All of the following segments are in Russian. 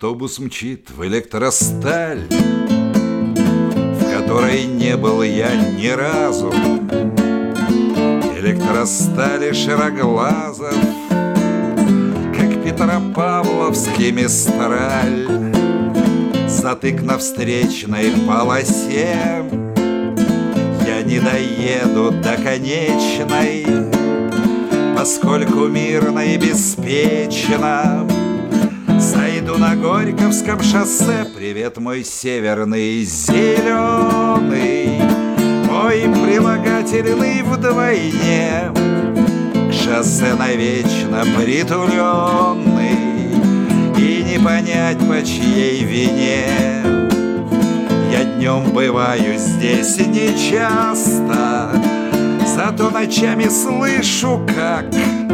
Автобус мчит в электросталь, в которой не был я ни разу. Электростали Широглазов, как Петропавловский Мистраль. Затык на встречной полосе, я не доеду до конечной, поскольку мирно и беспечно сойду на Горьковском шоссе. Привет, мой северный зеленый, мой прилагательный вдвойне, к шоссе навечно притуленный, и не понять, по чьей вине. Я днем бываю здесь нечасто, зато ночами слышу, как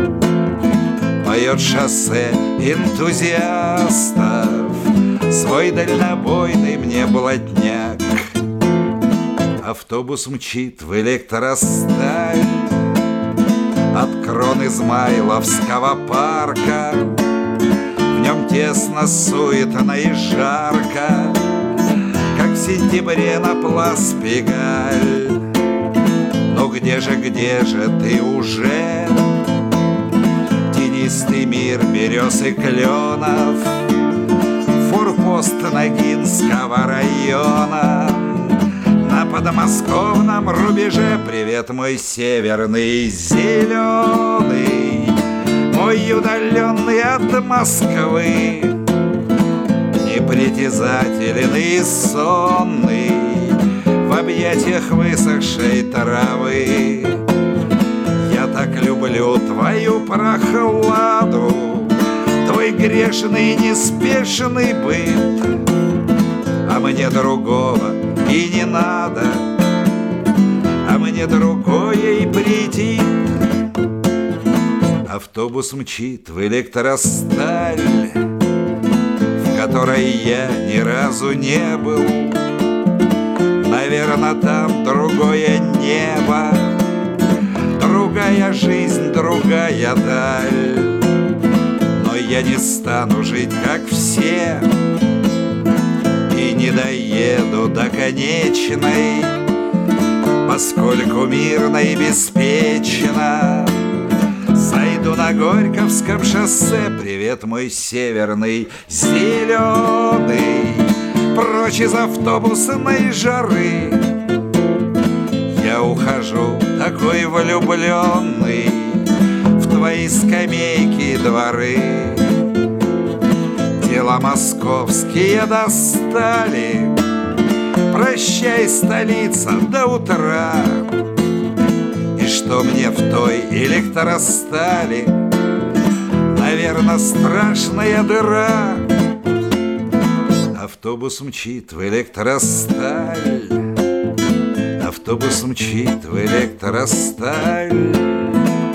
поет шоссе энтузиастов свой дальнобойный мне блатняк. Автобус мчит в электросталь от крон Измайловского парка. В нем тесно, суетно и жарко, как в сентябре на Плас-Пегаль. Ну где же ты уже, тенистый мир берез и кленов, форпост Ногинского района на подмосковном рубеже? Привет, мой северный зеленый, мой удаленный от Москвы, непритязательный и сонный в объятиях высохшей травы. Я так люблю твою прохладу, твой грешный неспешный быт, а мне другого и не надо, а мне другое и претит. Автобус мчит в электросталь, в которой я ни разу не был. Наверно, там другое небо, другая жизнь, другая даль. Но я не стану жить, как все, и не доеду до конечной, поскольку мирно и беспечно сойду на Горьковском шоссе. Привет, мой северный зеленый, прочь из автобусной жары. Я ухожу такой влюбленный в твои скамейки и дворы. Дела московские достали, прощай, столица, до утра. И что мне в той электростали? Наверно, страшная дыра. Автобус мчит в электросталь, автобус мчит в электросталь.